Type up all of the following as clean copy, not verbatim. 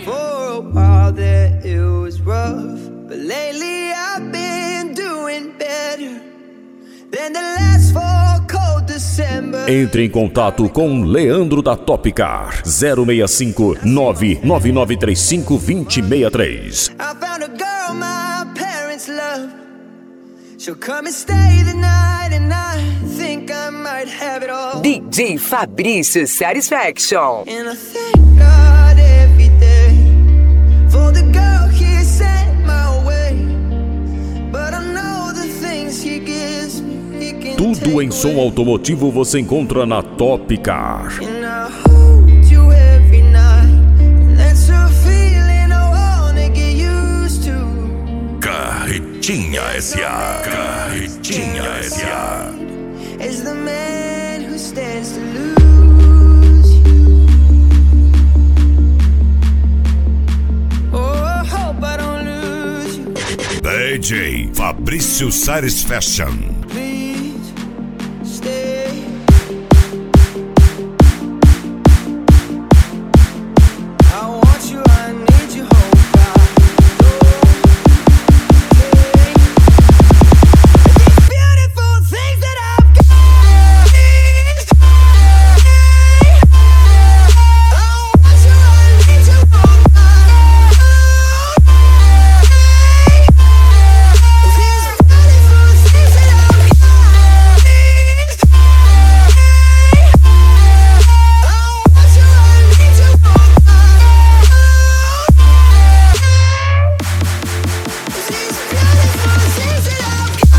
For a while there it was rough, but lately I've been doing better than the last four cold December. Entre em contato com Leandro da Topcar 065 99935 2063. I found a girl my parents love. She'll come and stay the night, and I think I might have it all. DJ Fabrício Satisfaction. And I thank God every day for the girl he sent my way. But I know the things he gives me, he can Tudo em take som away. automotivo você encontra na Topcar. And I hold you every night, and that's a feeling I wanna get used to. Carretinha S.A. Carretinha S.A. As the man who stands to lose you. Oh, I hope I don't lose you. DJ Fabrício Satisfaction. Please stay. I want you, I need you, oh God. These beautiful things that I've got. I want you, I need you, oh God. These beautiful things that I've got. I want you, I need you, oh God. These beautiful things that I've got.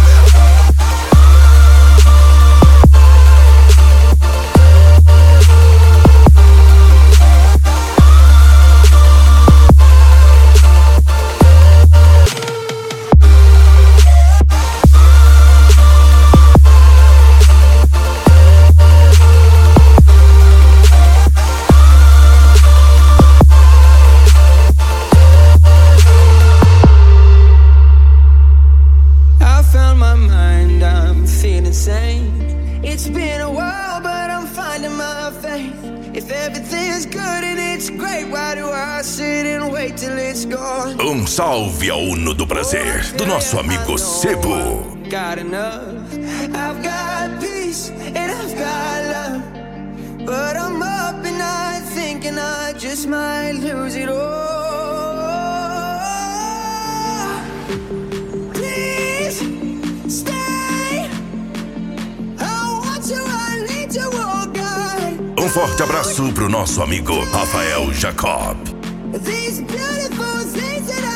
I found my mind, I'm feeling sane. It's been a while, but I'm finding my faith. If everything's good and it's great, why do I sit and wait till it's gone? Salve ao Uno do Prazer, do nosso amigo Sebo. Got enough. I've got peace and I've got love, but I'm up and I thinking I just might lose it all. Please stay. I want you, I need you, oh God. Forte abraço pro nosso amigo Rafael Jacob. These beautiful things that